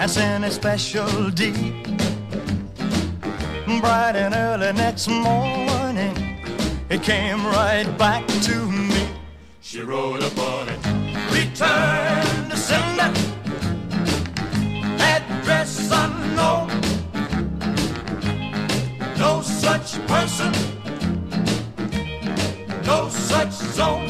as in a special deed. Bright and early next morning, it came right back to me. She wrote upon it, return to sender, address unknown, no such person, no such zone.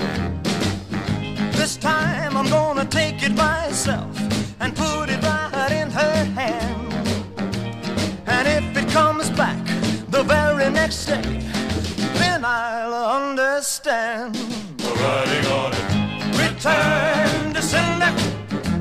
This time I'm gonna take it myself and put it right in her hand. And if it comes back the very next day, then I'll understand. The writing on it, return to sender,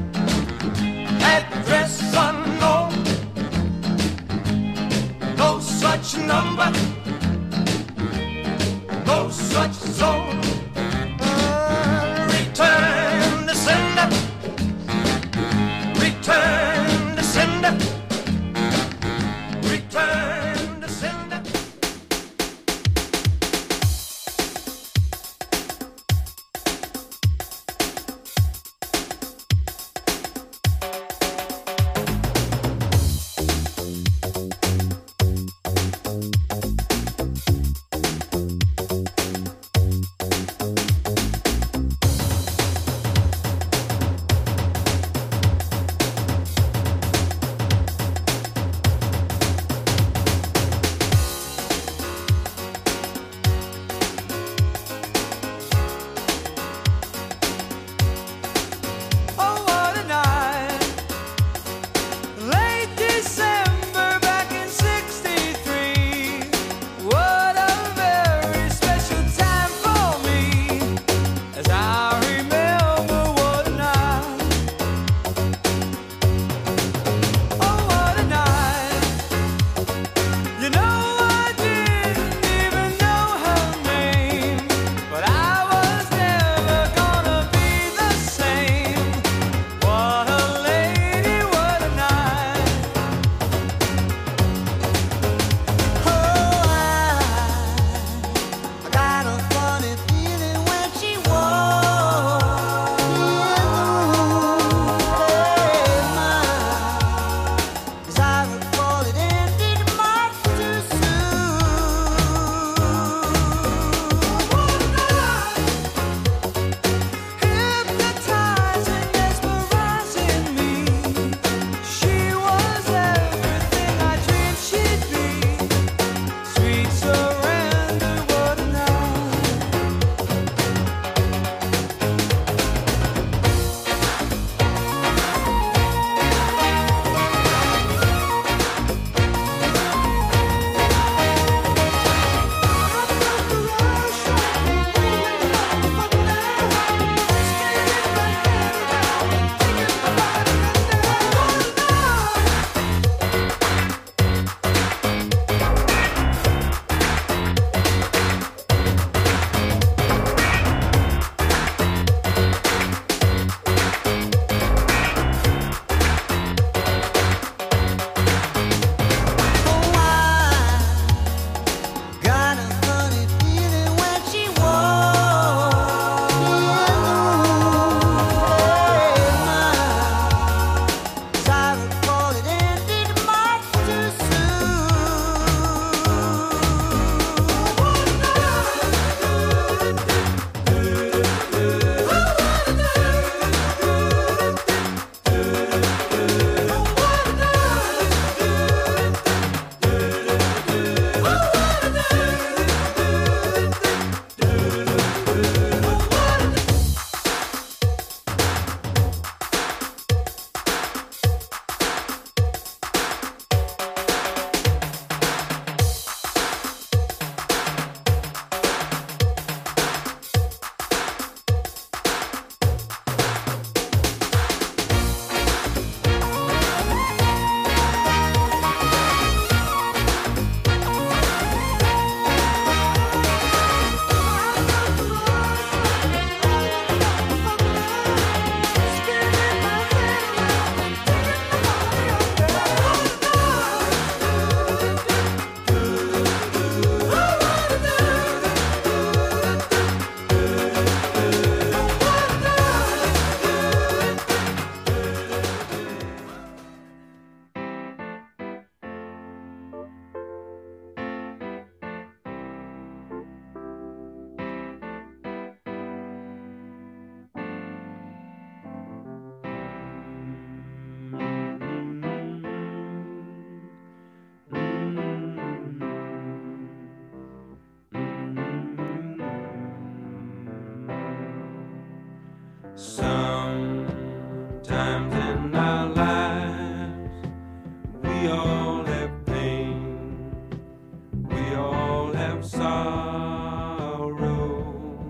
We all have pain, we all have sorrow,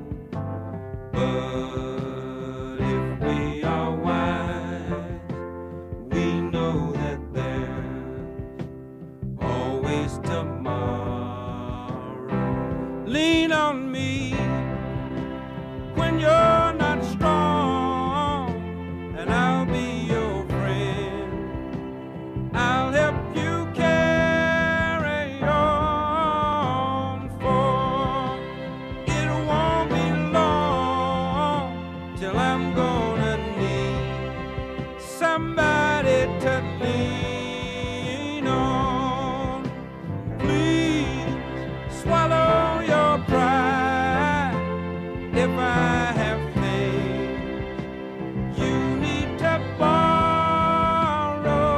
but if we are wise, we know that there's always tomorrow. Lean on me when you're not strong, and I'll be your friend. I'll help you carry on, for it won't be long till I'm gonna need somebody to lean on. Please swallow your pride if I have things you need to borrow,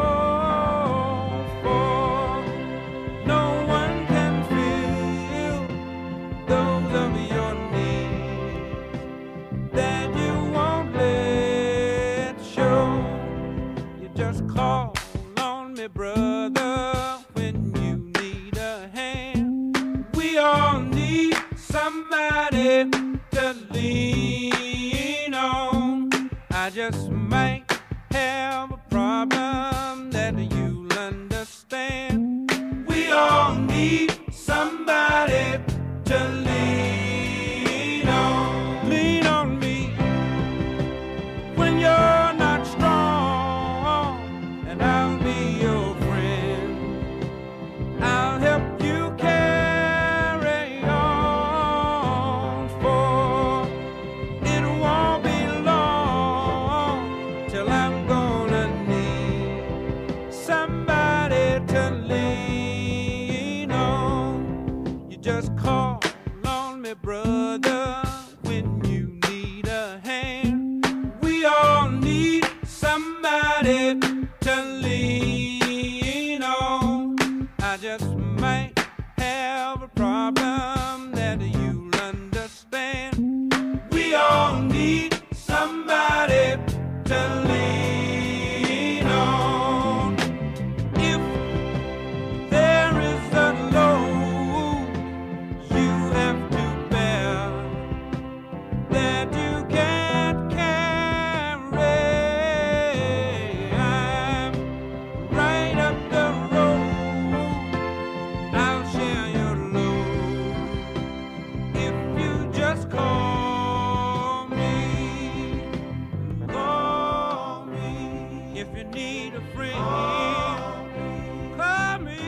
for no one can fill those of your needs that you won't let show. You just call on me, brother, when you need a hand. We all need somebody to lean on. I just might have a problem that you'll understand. We all need somebody to lean on. Lean on me when you're not strong, and I'll be your friend. I'll help you carry on, for it won't be long till I'm gonna need somebody to lean on. You just call on me, brother, when you need a hand. We all need somebody to lean on. I just might have a problem that you'll understand. We all need somebody to lean on. If there is a load you have to bear that you can't carry, I'm right up the road. I'll share your load if you just call me. Call me if you need a friend. Call me,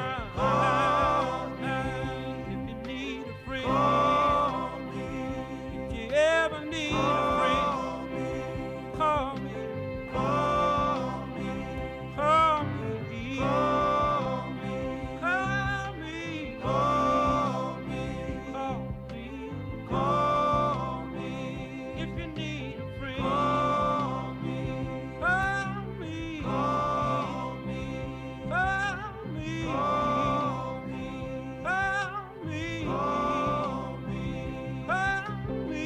if you need a friend. If you ever need a friend, call me. Call me. Call me. Call me. Call me. Call me. Call me. Call me. If you need a friend, call me. Call me. Call me. Call me. Call me. Call me. Call me. Call me.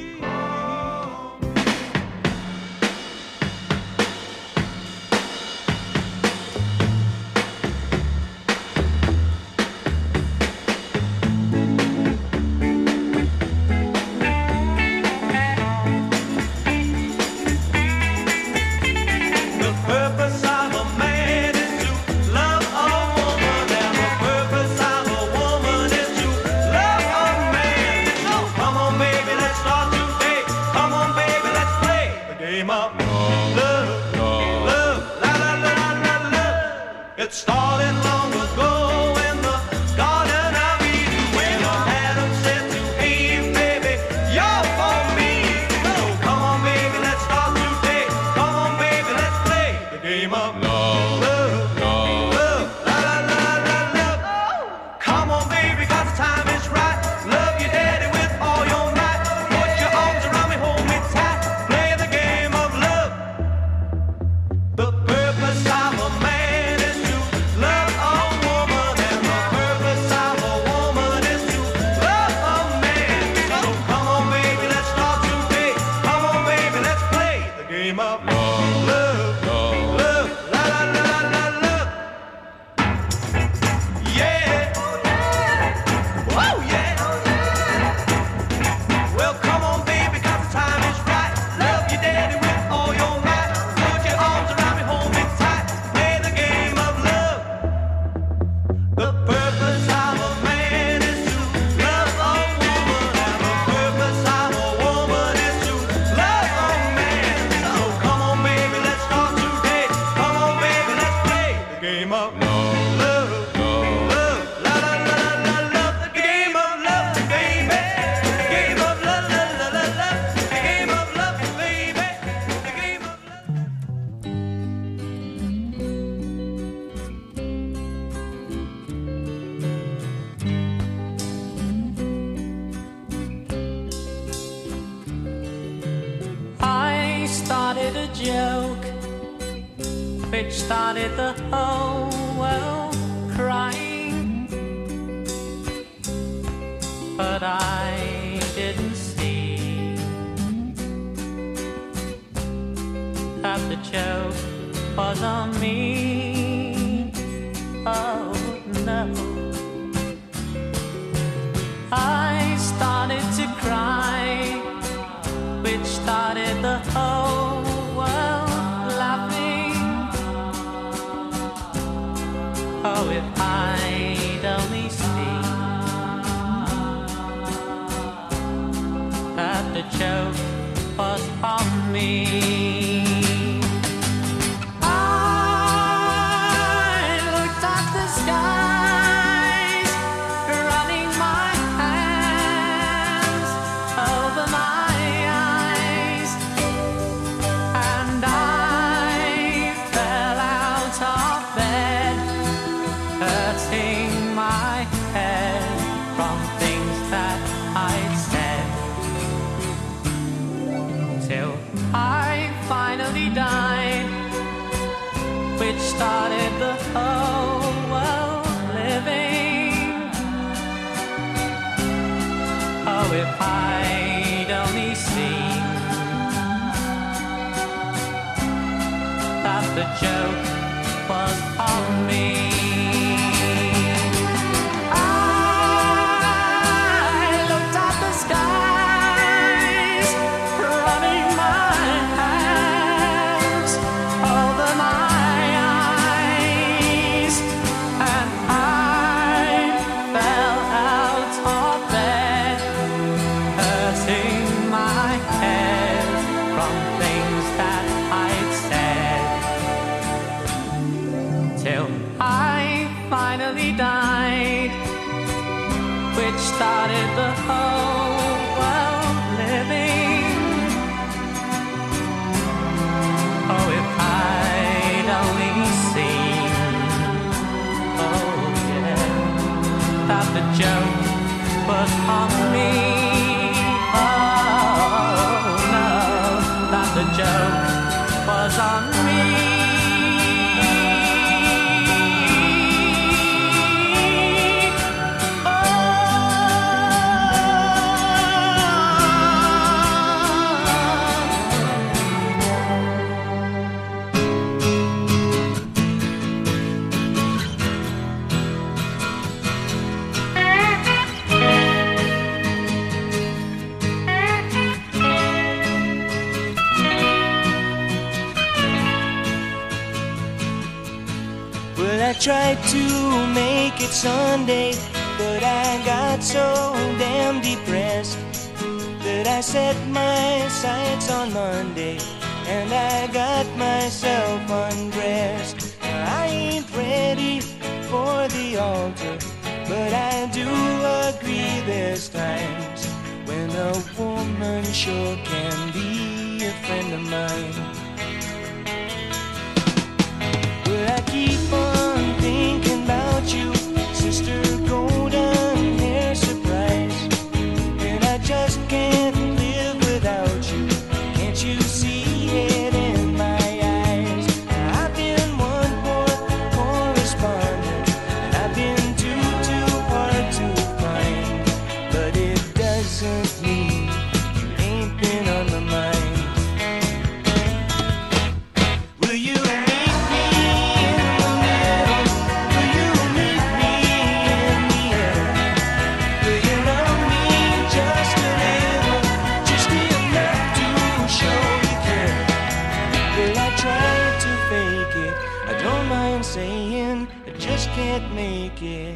The purpose of a man is to love a woman, and the purpose of a woman is to love a man. So come on, baby, let's start today. Come on, baby, let's play the game of love, love, la la la la la. It started long ago in the Garden of Eden, when Adam said to Eve, baby, you're for me. So come on, baby, let's start today. Come on, baby, let's play the game of love, love, la la la la la. Come on, baby, 'cause the time is right. Love your daddy with all your might. Put your arms around me, hold me tight. Play the game of love. The purpose of a man is to love a woman, and the purpose of a woman is to love a man. So come on, baby, let's start today. Come on, baby, let's play the game of love, love, la la la la. started a joke, which started the whole world crying. But I didn't see that the joke was on me. Oh no. I started to cry, which started the whole world laughing. Oh, if I'd only seen that the joke was on me. I looked at the skies, running my hands over my eyes, and I fell out of bed, hurting my head from things that I'd said, till I finally died, which started the whole world living. Oh, if I'd only seen that the joke was on me. I looked at the skies, running my hands over my eyes, and I fell out of bed, hurting my head from things that I'd said, till I finally died, which started the whole world living. Oh, if I'd only seen, oh yeah, that the joke was on me. Oh no, that the joke was on me. Well, I tried to make it Sunday, but I got so damn depressed that I set my sights on Monday, and I got myself undressed. I ain't ready for the altar, but I do agree there's times when a woman sure can be a friend of mine. Well, I keep on thinking about you, sister golden hair surprise, and I just can't live without you. Can't you see it in my eyes? I've been one poor correspondent, and I've been too hard to find, but it doesn't mean you ain't been on my mind. Will you meet me in the middle? Will you meet me in the air? Will you love me just a little, just enough to show you care? Well, I tried to fake it, I don't mind saying I just can't make it.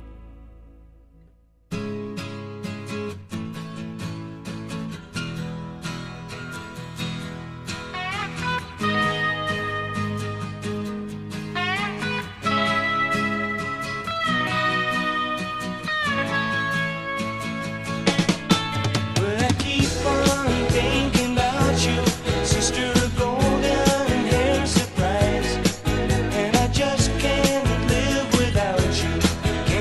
Well, I keep on thinking about you, sister golden hair surprise, and I just can't live without you.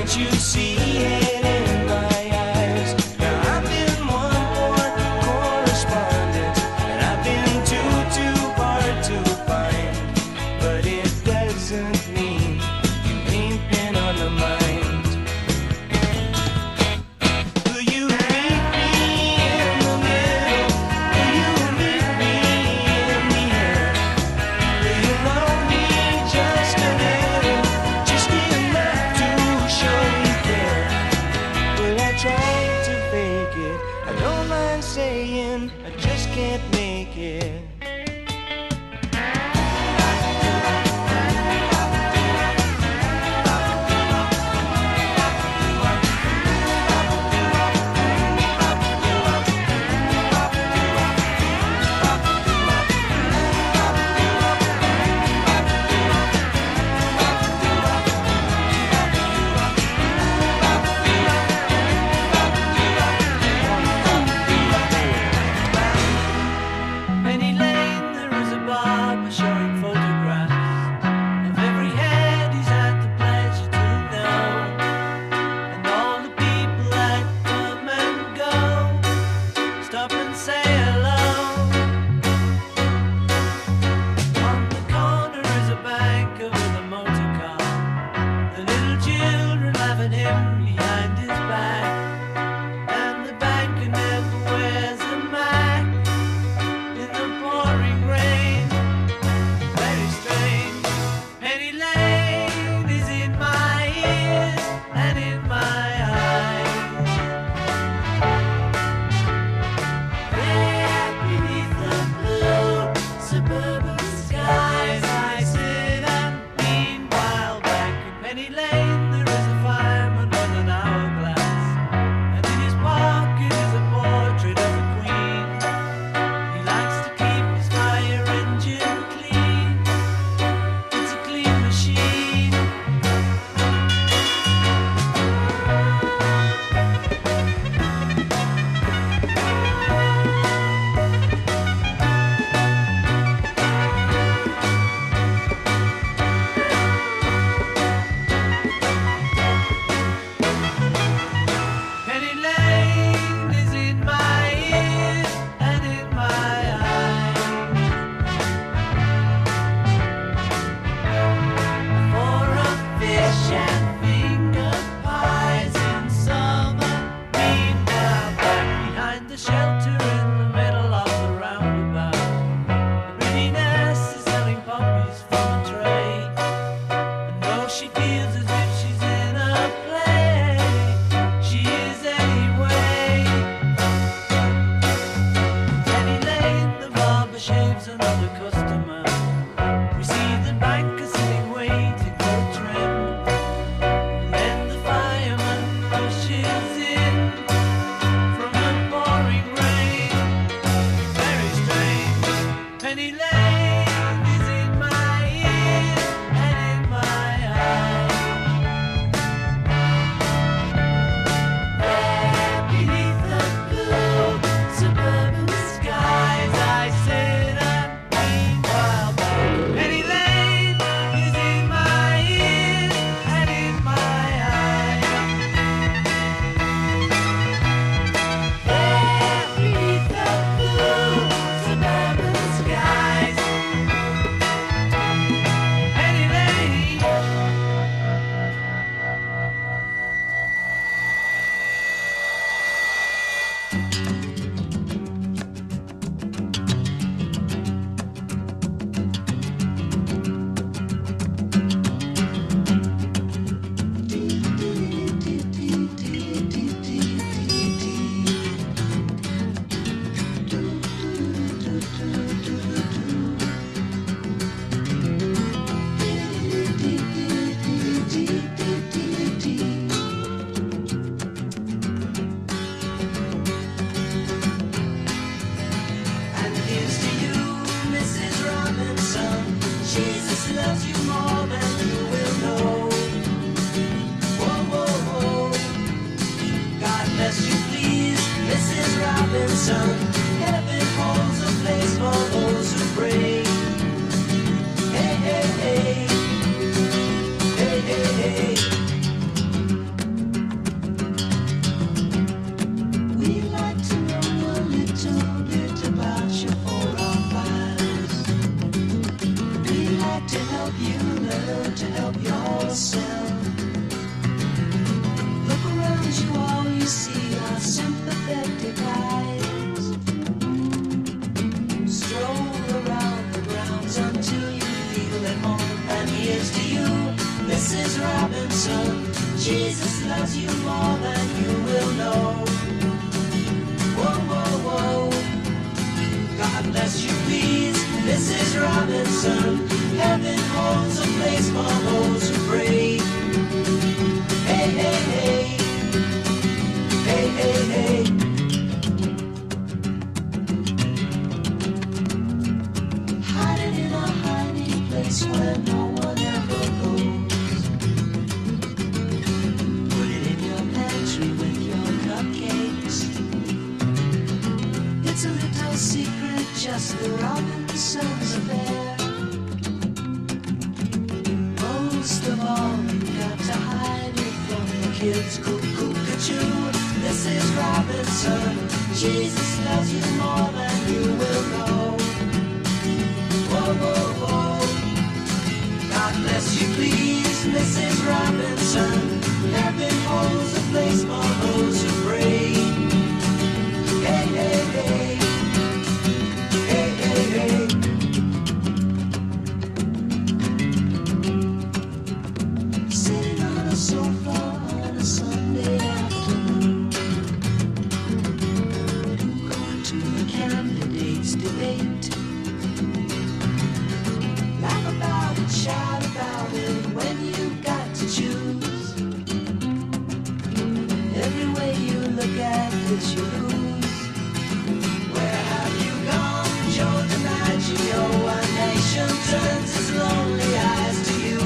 yourself. Look around you, all you see are sympathetic eyes. Stroll around the grounds until you feel at home. And here's to you, Mrs. Robinson. Jesus loves you more than you will know. Whoa, whoa, whoa. God bless you, please, Mrs. Robinson. Heaven holds a place for those who pray. Hey, hey, hey. Hey, hey, hey. Hiding in a hiding place where no one ever goes. Put it in your pantry with your cupcakes. It's a little secret, just the Robinsons affair. Most of all, you've got to hide it from the kids. Cuckoo-ca-choo, Mrs. Robinson. Jesus loves you more than you will know. Whoa, whoa, whoa. God bless you, please, Mrs. Robinson. Heaven holds a place for those who pray. Hey, hey, hey. Hey, hey, hey. Sitting on a sofa on a Sunday afternoon, going to the candidates' debate. Laugh about it, shout about it when you've got to choose. Every way you look at it, you lose. Where have you gone, Joe DiMaggio? A nation turns its lonely eyes to you.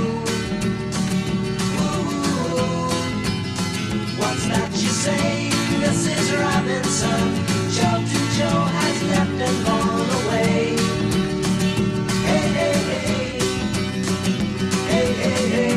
Ooh, what's that you say, Mrs. Robinson? Jolton Joe has left and gone away. Hey, hey, hey. Hey, hey, hey.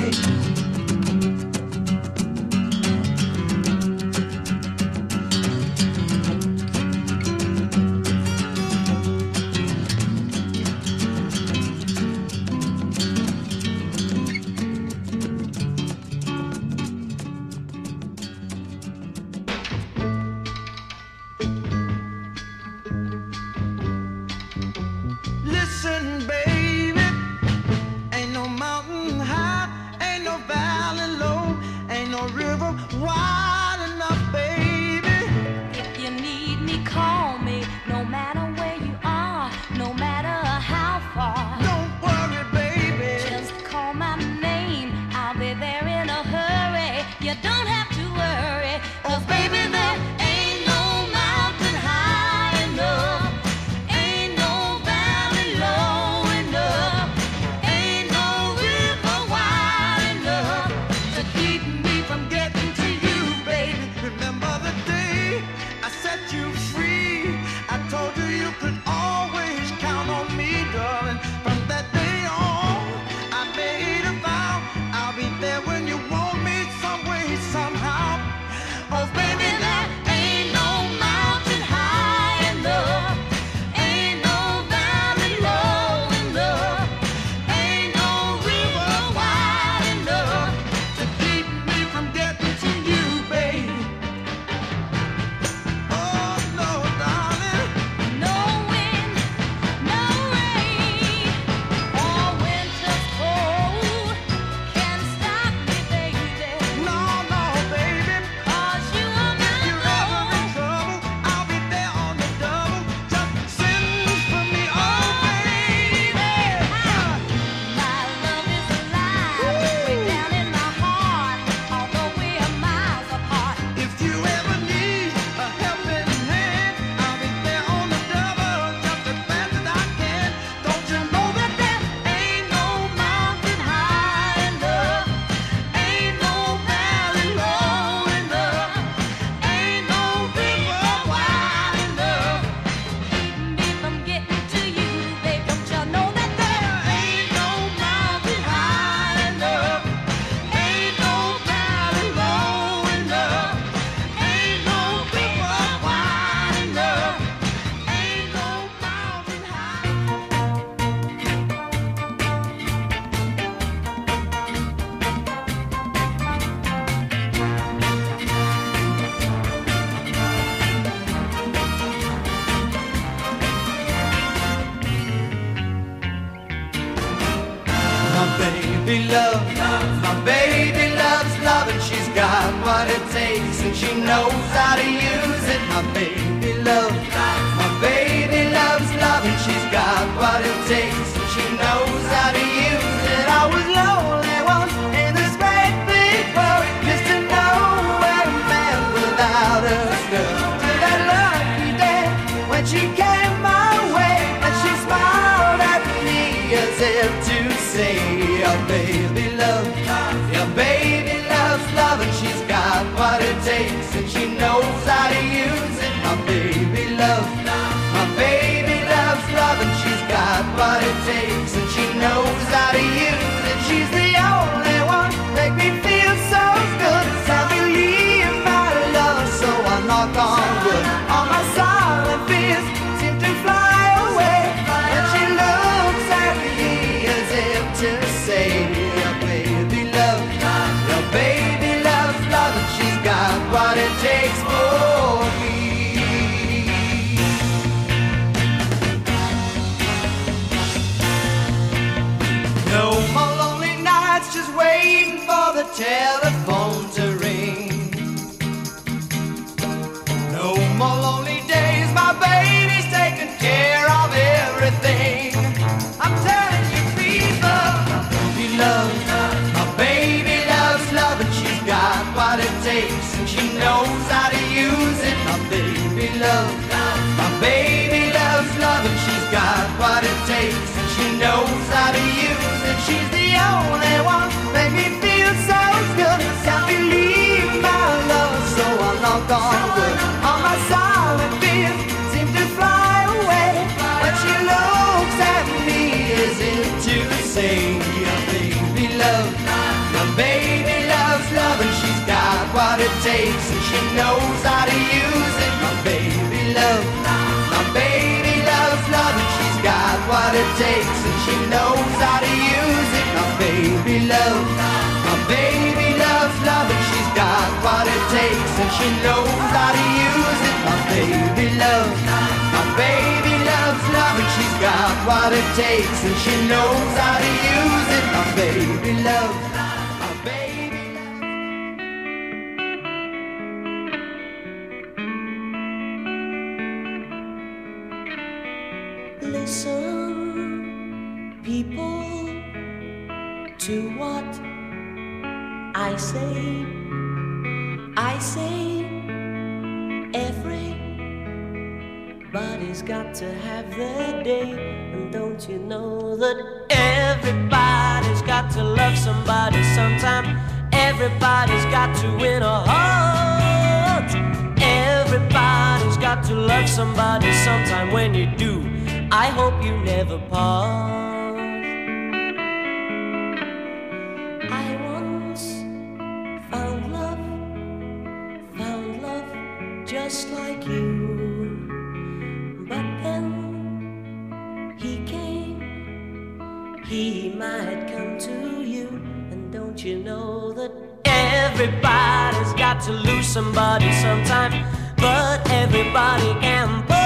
My baby loves love and she's got what it takes, and she knows how to use it. My baby loves love and she's got what it takes, and she knows how to use it. I was lonely once in this great big world, just to know where a man without a girl. Till that lucky day when she came my way, and she smiled at me as if to say, your baby loves love and she's got what it takes, and she knows how to use it. My baby loves love and she's got what it takes, and she knows how to use it. She's the only one make me feel so good. Can't believe my love, so I knock on wood. All my silent fears seem to fly away, and she looks at me as if to say, your baby loves love and she's got what it takes for me. No more lonely nights just waiting for the telephone to ring. No more lonely days, my baby's taking care of everything. I'm telling you people, my baby loves love and she's got what it takes, and she knows how to use it. My baby loves love and she's got what it takes, and she knows how to use it. She's the only one make me feel so good. Can't believe my love, so I knock on wood. All my silent fears seem to fly away when she looks at me as if to say, your baby loves love and she's got what it takes, and she knows how to use it. My baby loves love and she's got what it takes, and she knows how to use it. My baby loves love and she's got what it takes, and she knows how to use it. My baby loves love and she's got what it takes, and she knows how to use it. My baby loves. Listen, people, to what I say. I say everybody's got to have their day, and don't you know that everybody's got to love somebody sometime? Everybody's got to win a heart. Everybody's got to love somebody sometime. When you do, I hope you never part. I once found love just like you, but then he came, he might come to you, and don't you know that everybody's got to lose somebody sometime, but everybody can part.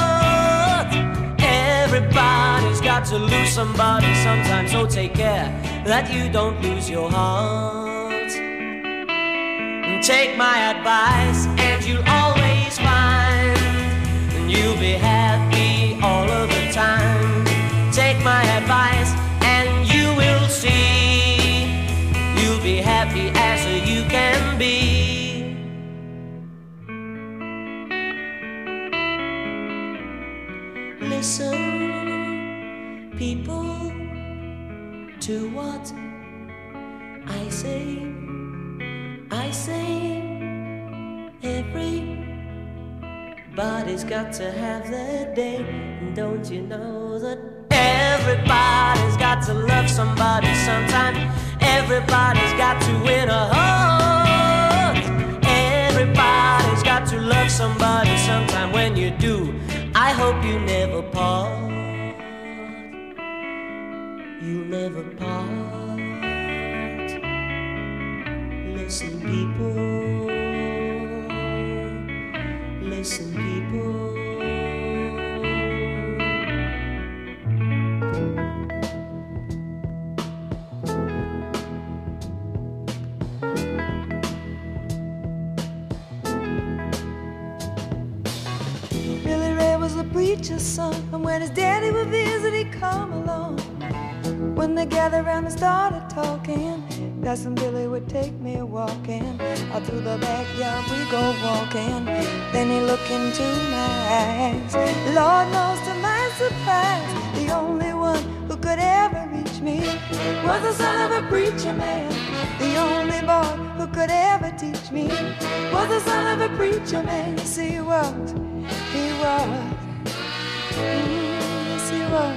Everybody's got to lose somebody sometime, so take care that you don't lose your heart. Take my advice and you'll always find, and you'll be happy all of the time. Take my advice and you will see, you'll be happy as you can be. Listen, people, to what I say. I say everybody's got to have their day, and don't you know that everybody's got to love somebody sometime? Everybody's got to win a heart. Everybody's got to love somebody sometime. When you do, I hope you never part. You'll never part. Listen, people. Listen, people. preacher's son. And when his daddy would visit, he'd come along. When they gathered around and started talking, Cousin Billy would take me walking. Out through the backyard we go walking. Then he looked into my eyes. Lord knows to my surprise, the only one who could ever reach me was the son of a preacher man. The only boy who could ever teach me was the son of a preacher man. Yes, he was. He was. Yes, he was.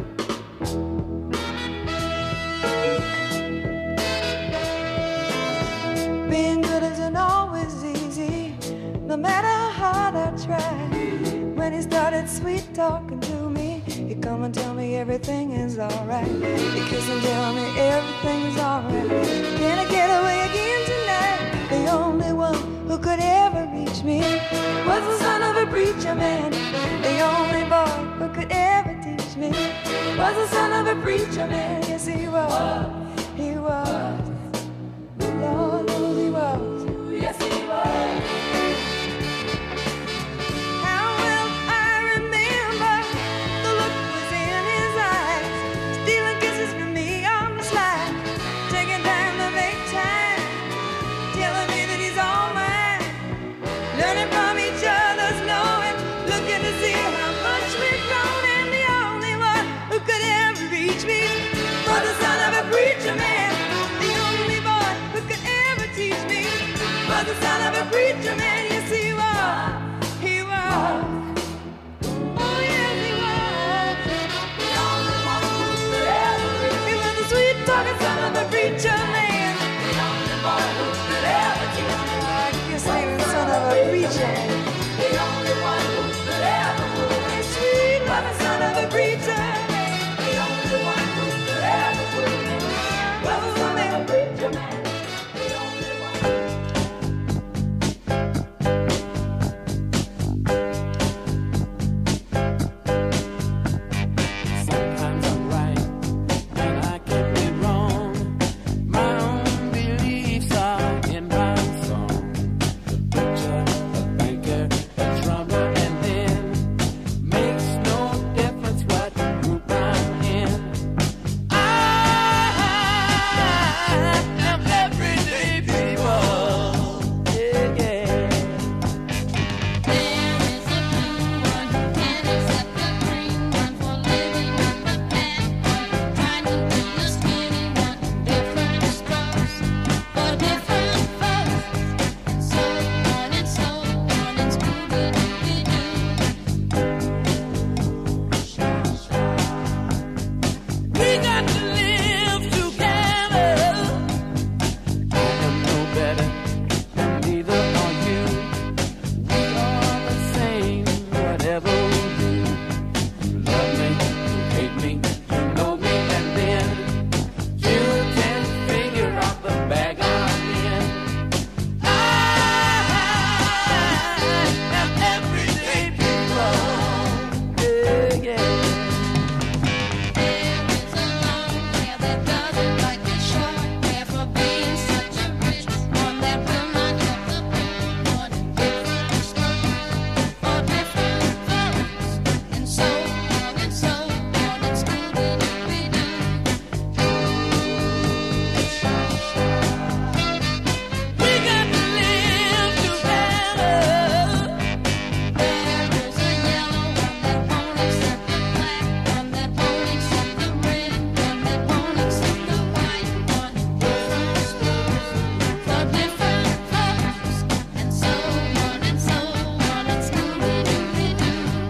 Being good isn't always easy, no matter how hard I try. When he started sweet talking to me, he'd come and tell me everything is alright. He'd kiss and tell me everything is alright. Can I get away again tonight? The only one who could ever reach me was the son of a preacher man. The only boy who could ever teach me was the son of a preacher man. Yes, he was. He was. Lord knows he was. Yes, he was. How well I remember the look was in his eyes, stealing kisses from me on the slide, taking time to make time, telling me that he's all mine, learning from each other's knowing, looking to see how much we've grown. And the only one who could ever reach me was the son of a preacher man. The only boy who could ever teach me was the son of a preacher man. Yes, he was. He was. Oh, yes, he was. The only one who could ever reach me. He was the sweet talking son of a preacher man. The only boy who could ever teach me. I guess he was the son of a preacher man. The only one who could ever fool me. Sweet was the son of a preacher man. The only one who could ever fool me was the son of a preacher man. The only one. Sometimes I'm right and I can be wrong. My own beliefs are in my song. The preacher, the banker, the drummer, and then makes no difference what group I'm in. I am everyday people. Yeah, yeah. There is a blue one who can't accept the green one, for living up a bad one, trying to be a skinny one. Different strokes for different folks, and so on and so on, and Scooby-Dooby-Doo. We got to live together. I am no better, and neither are you. We are the same, whatever we do. You love me, you hate me, you know me, and then you can figure out the bag I'm in. I am everyday people. Yeah, yeah. There is a long hair that doesn't like the short hair, for being such a rich one that will not help the poor one. Different strokes for different folks, and so on and so on, and Scooby-Dooby-Doo. We got to live together. There is a yellow one that won't accept the black one, that won't accept the red one, that won't accept the white one. Different strokes for different folks, and so on and so on, and Scooby-Dooby-Doo.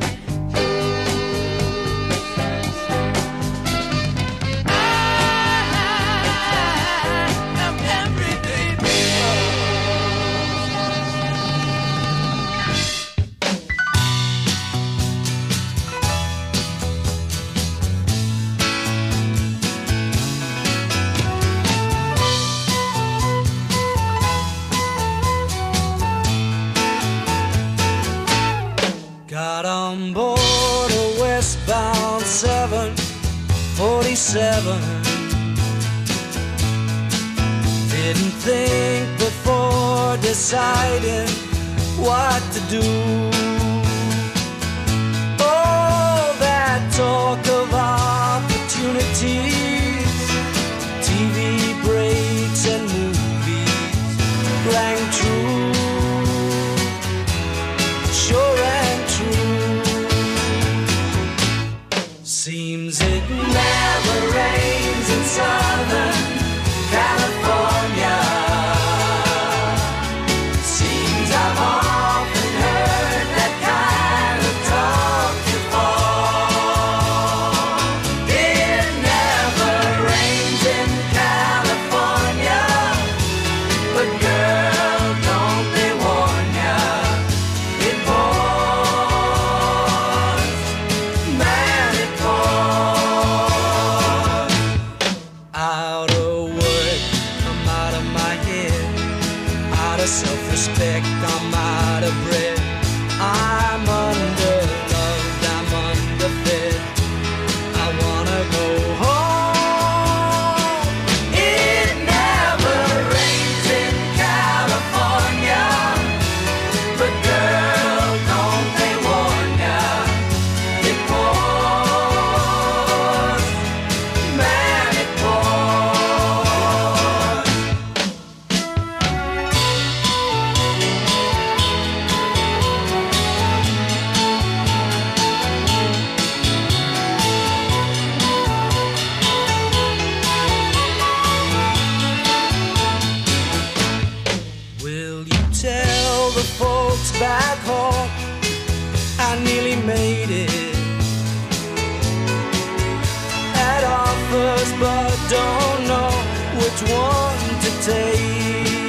I am everyday people. Got on board a westbound 747. Didn't think before deciding what to do. Oh, talk of opportunities, TV breaks and movies rang true, sure and true. Seems it never rains in Southern California. Seems I've often heard that kind of talk before. It never rains in California, but girl, don't they warn ya, it pours, man, it pours. Out of work, I'm out of my head, out of self-respect, I'm out of breath. I'm underloved, I'm underfed, I wanna go home. It never rains in California, but girl, don't they warn ya, it pours, man, it pours. Will you tell the folks back home I nearly made it? Had offers but don't know which one to take.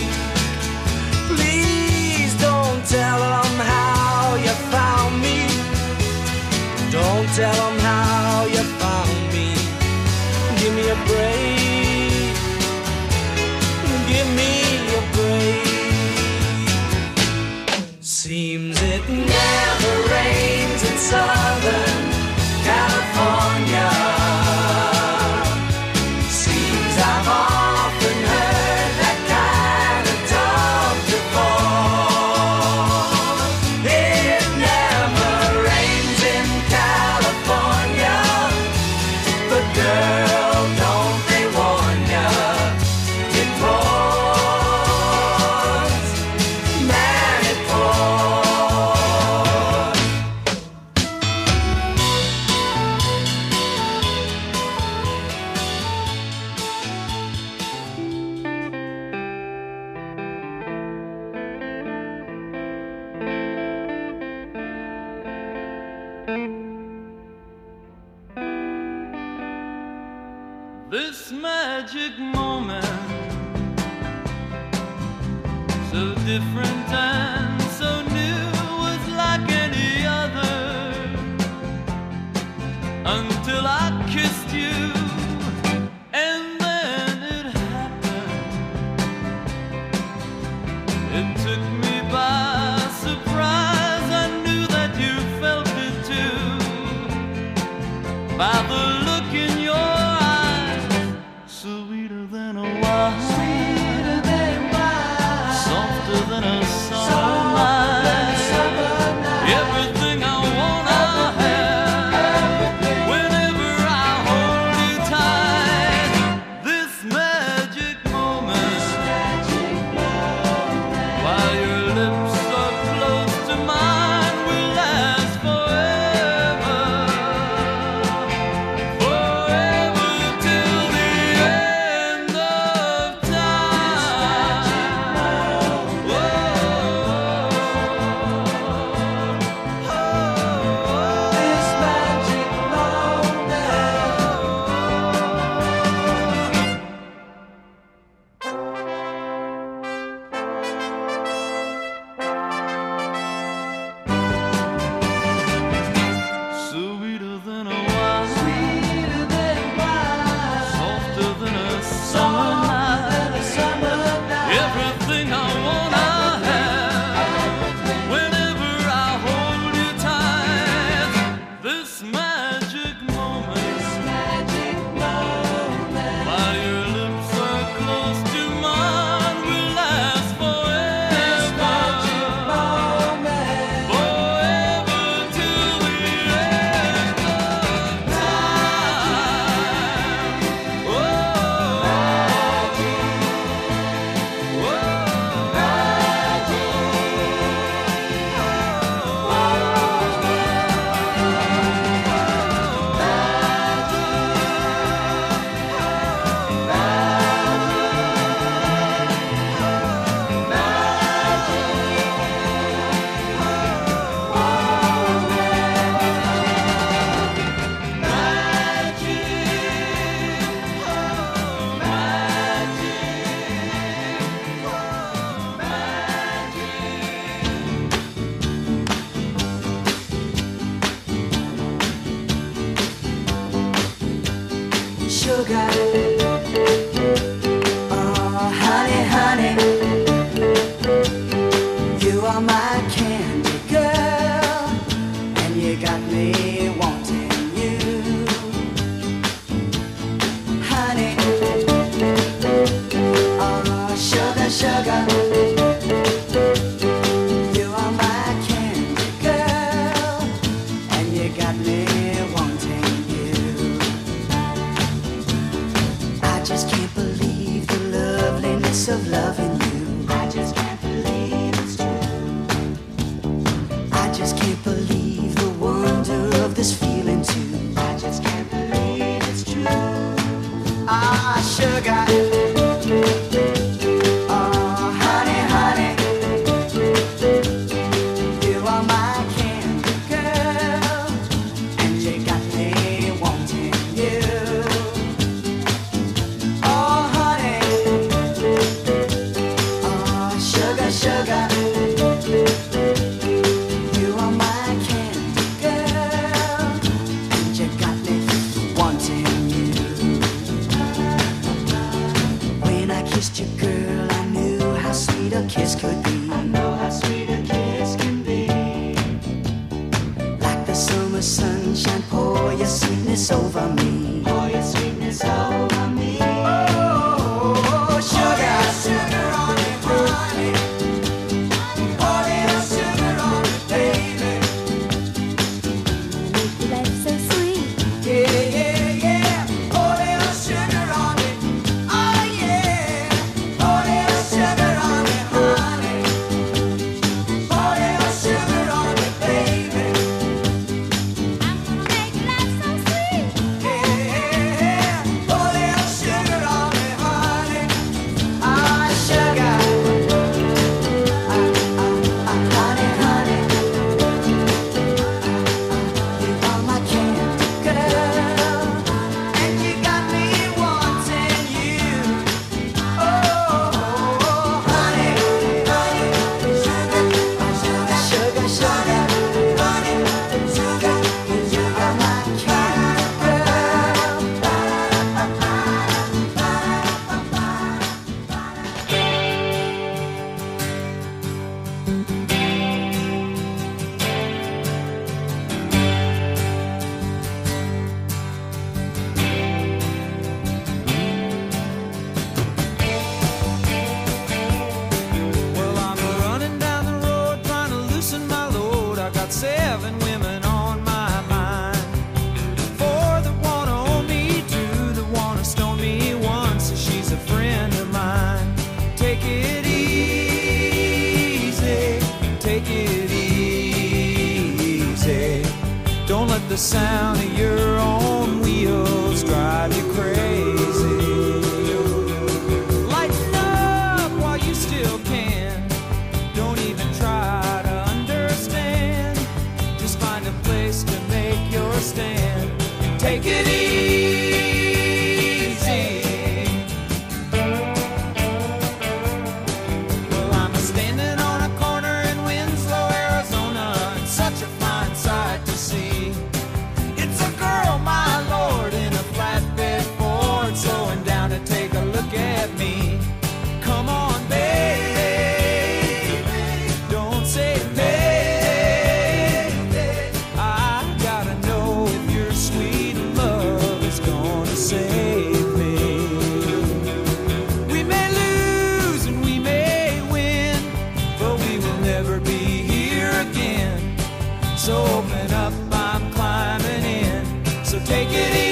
Please don't tell them how you found me. Don't tell them how you found me. Give me a break. Give me a break. Seems it never rains in Southern California. Seems I've often heard that kind of talk before. It never rains in California, but girl, don't they warn ya, it pours, man, it pours. This magic moment, so different and so new, was like any other, until I kissed you, and then it happened. It took me by surprise. I knew that you felt it too, by the look in your eyes, sweeter than a wine, softer than a summer night. Everything I wanna have, whenever I hold you tight. This magic moment, while your lips are close to mine, will last forever. sugar. Oh, honey, honey, you are my candy girl, and you got me wanting you. Honey, oh, sugar, sugar, you are my candy girl, and you got me wanting you. I just can't believe the loveliness of loving you. I just can't believe it's true. I just can't believe the wonder of this feeling too. I just can't believe it's true. Ah, sugar. Oh, honey, honey, you are my candy girl, and you got me wanting you. Oh, honey, oh, sugar, sugar, you are my candy girl, and you got me wanting you. When I kissed you, girl, I knew how sweet a kiss could be. I know how sweet a kiss can be. Like the summer sunshine, pour your sweetness over me. Pour your sweetness over me. Oh, sugar, sugar on me, honey. Pour little sugar on me, baby. Life so sweet. Yeah, yeah, yeah. Pour little sugar on me. Oh, yeah. Pour little sugar on me, honey. Pour little sugar on me, baby. I'm gonna make life so sweet. Yeah, pour little sugar on me, honey. Ah, sugar. Honey, honey. You are my candy girl, and you got me wanting you. Oh, honey, honey, sugar, sugar, sugar, honey, sugar, you are my candy girl. Well, I'm running down the road trying to loosen my load. I got 7 women on my mind. 4 that wanna own me, 2 that wanna stone me, 1 says she's a friend of mine. Take it easy, take it easy. Don't let the sound of your own wheels drive you crazy. Lighten up while you still can. Don't even try to understand. Just find a place to make your stand. Take it easy. Well, I'm standing on a corner in Winslow, Arizona, and such a fine sight to see. It's a girl, my lord, in a flatbed Ford, slowing down to take a look at me. Come on, baby, don't say maybe. I gotta know if your sweet love is gonna save me. We may lose and we may win, but we will never be here again. So open up, I'm climbing in. So take it easy.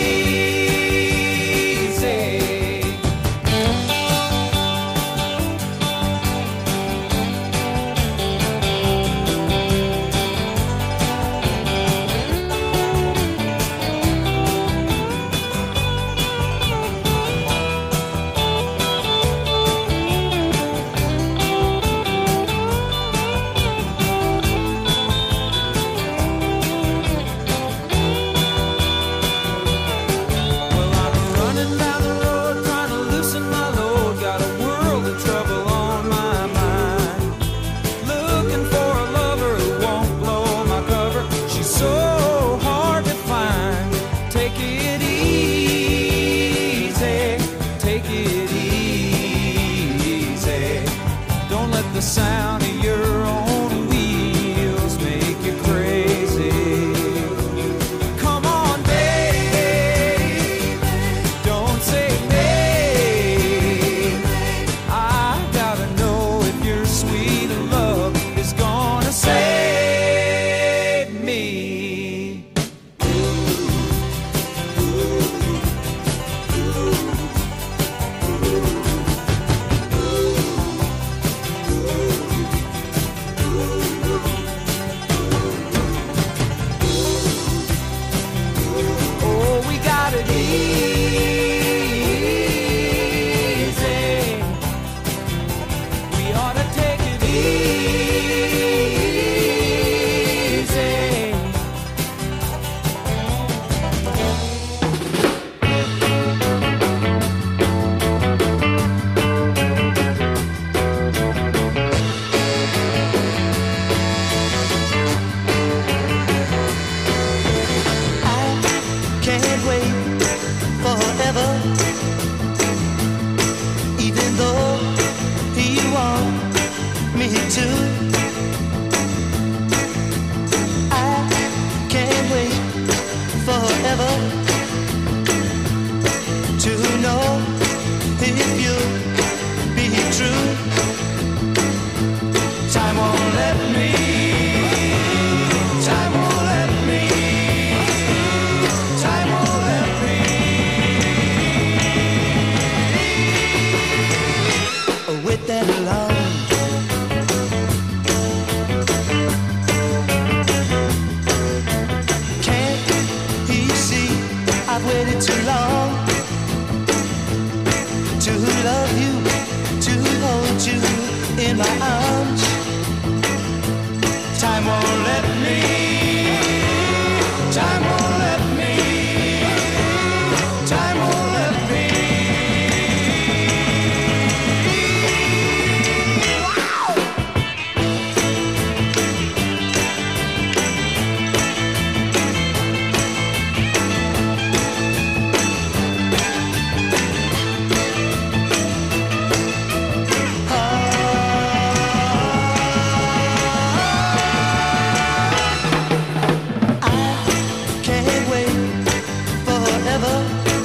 so hard to find. Take it easy. the sound of your own wheels make you crazy. Come on, baby, don't say maybe. I gotta know if your sweet love is gonna save me. Oh, we got it easy. We ought to take it easy. Can't wait forever, even though you want me to. I can't wait forever to know if you'll be true. Time won't let me. Time won't let me. Time won't let me. With that alone. Can't you see I've waited too long to love you, to hold you in my arms. Time won't let me. Time won't let me. Time won't let me. Can't wait forever,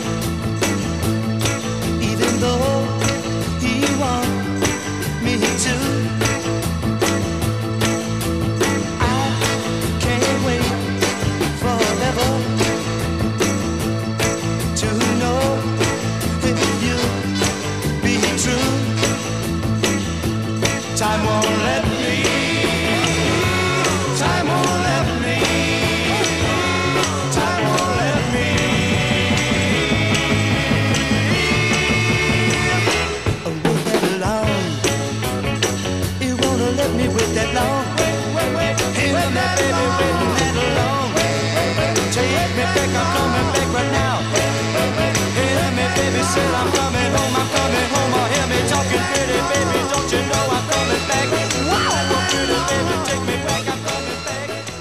even though you want me to. I can't wait forever to know if you'll be true. Time won't let me. Time won't let me. Time won't let me. Wait that long. You wanna let me wait that long? Hey, let me, baby, wait that long. Take me back, I'm coming back right now. Hey, let me, baby, say I'm coming home, I'm coming home. Oh, hear me talking pretty, baby, don't you know I'm coming back? Wow, pretty, baby, take me back, I'm coming back.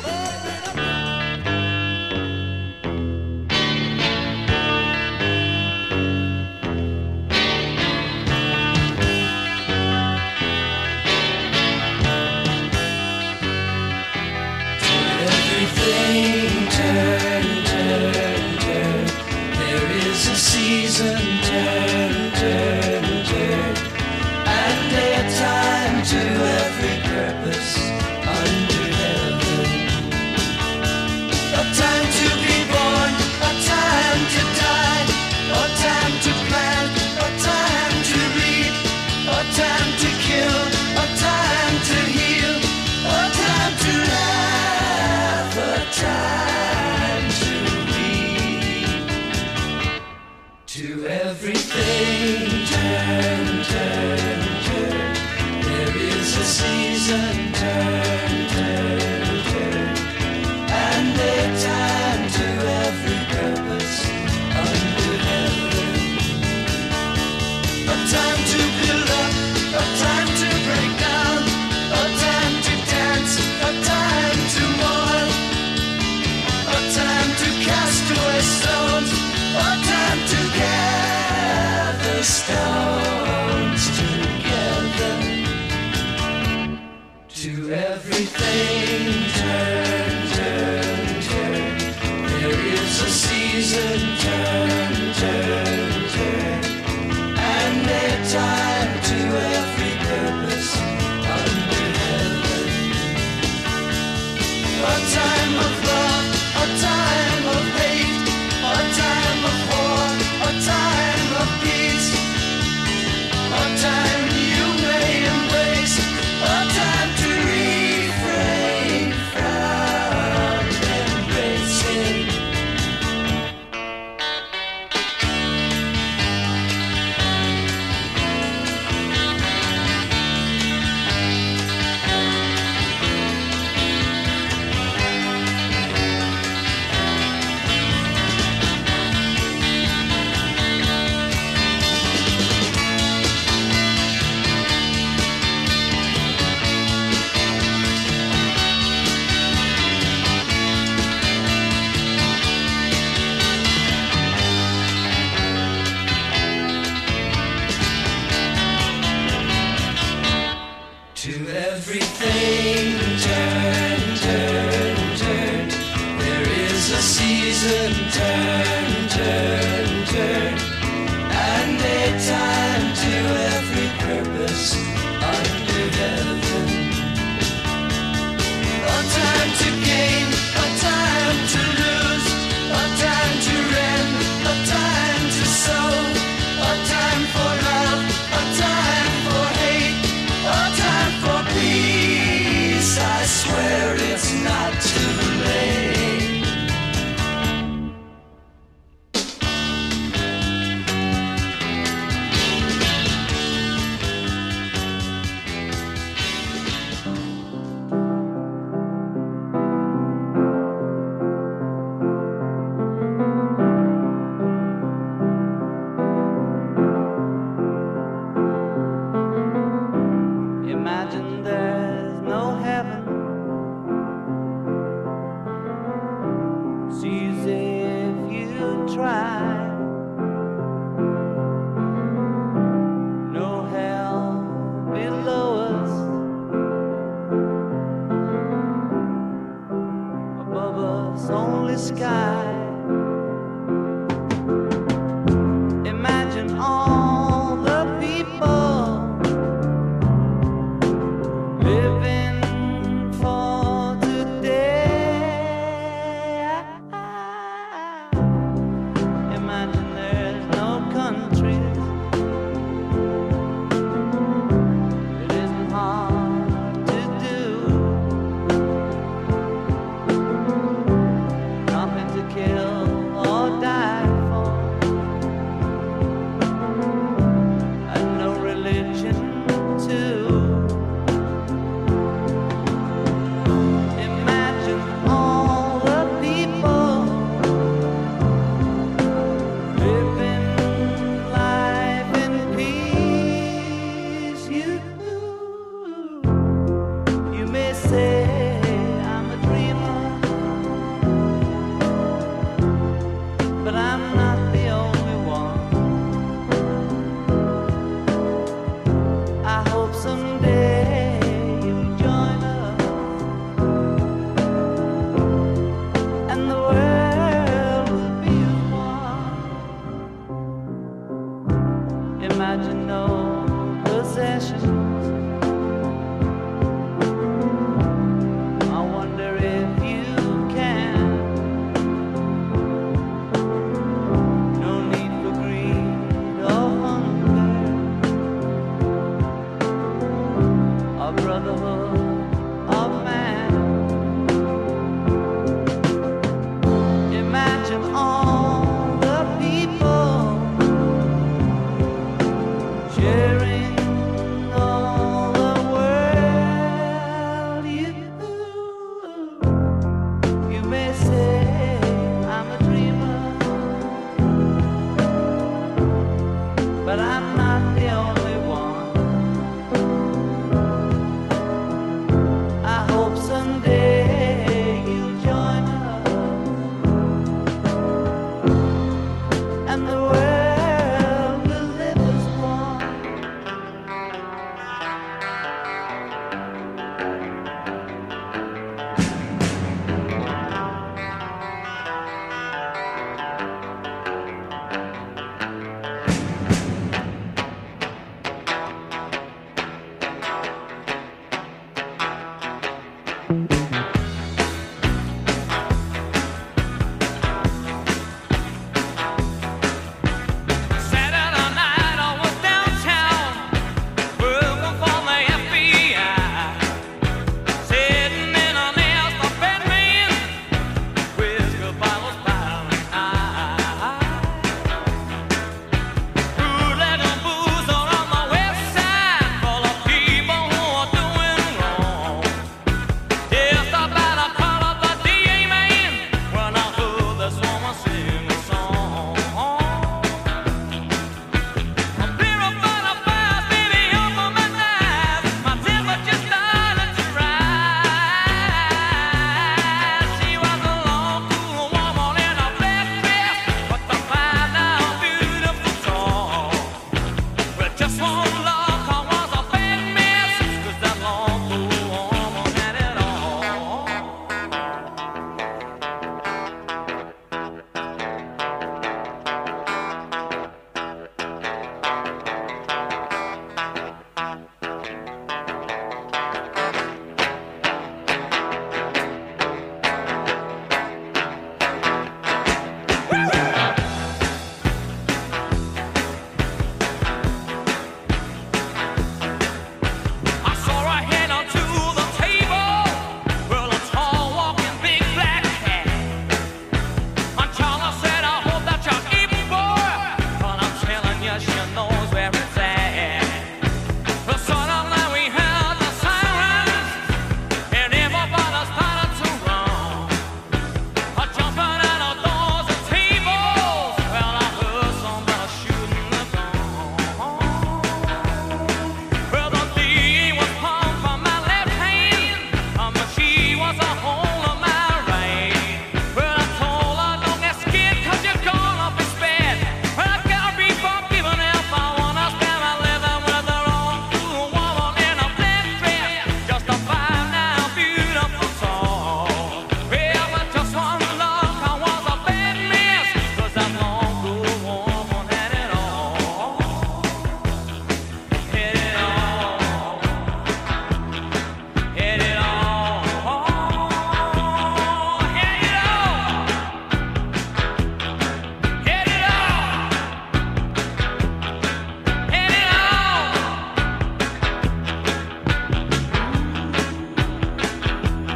Everything turn, turn, turn. There is a season, turn, turn, turn. And a time to every purpose under heaven. A time to be born, a time to die, a time to plant, a time to reap, a time to kill, a time to heal, a time to laugh, a time to weep. To everything turn, turn, turn. There is a season, turn, turn, turn. And a time to every purpose under heaven. A time to build up, a time to break. everything turn, turn, turn. There is a season, turn, turn, turn. And a time to every purpose under heaven. A time of love, a time of hate, a time of war, a time of peace, a time you may embrace, a time to refrain from embracing. To everything